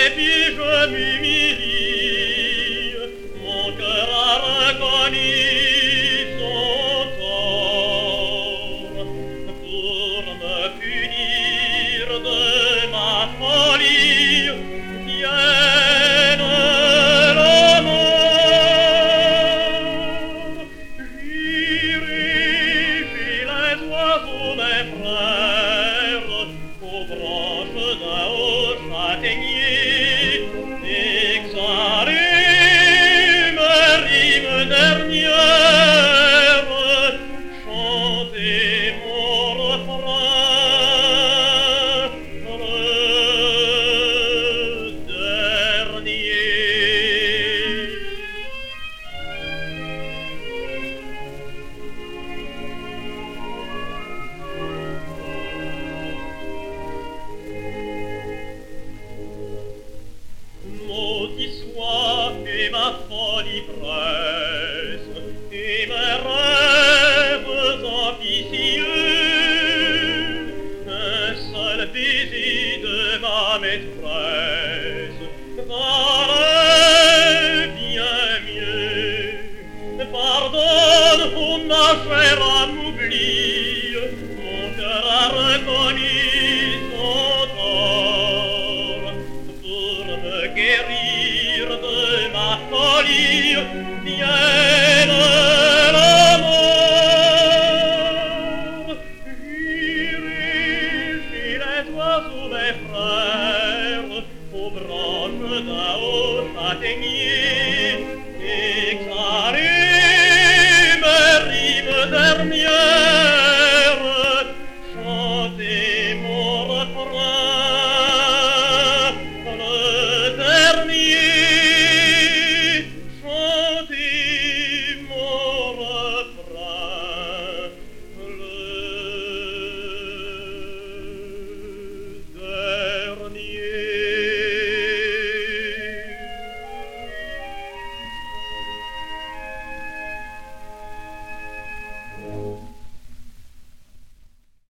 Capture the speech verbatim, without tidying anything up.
et puis je m'humilie. Mon cœur a reconnu son tort. Pour me punir de ma folie, vienne la mort. J'irai chez les oiseaux, mes frères, aux branches d'un haut châtaignier, exhaler ma rime dernière, chanter mon refrain, le dernier. Maudit soit et ma folie presse, et mes rêves ambitieux, un seul baiser de ma maîtresse valait bien mieux. Pardonne, oh ma chère, m'oublie, mon cœur a reconnu son tort. Pour me guérir de ma folie, vienne la mort. J'irai chez les oiseaux, mes frères, aux branches d'un haut châtaignier,